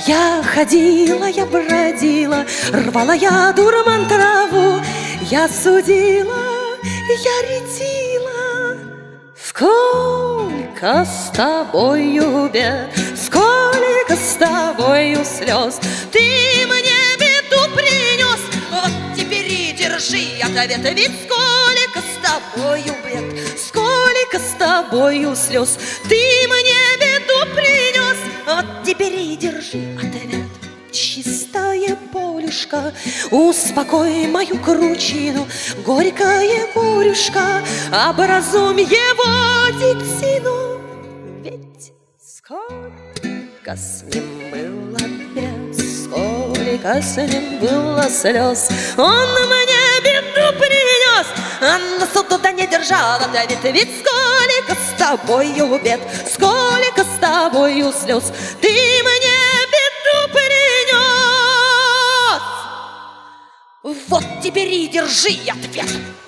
Я ходила, я бродила, рвала я дурман траву, я судила, я ретила. Сколько с тобою бед, сколько с тобою слез, ты мне беду принес. Вот теперь и держи ответ, ведь сколько с тобою бед, сколько с тобою слез, ты мне беду принес. Вот теперь и держи ответ. Чистое полюшко, успокой мою кручину, горькое горюшко, образумь его детину. Ведь сколько с ним было бед, сколько с ним было слез, он мне беду принес, а на суд туда не держал ответ. Ведь сколько с тобою бед, сколько с тобою слез, ты мне беду принес. Вот теперь и держи ответ.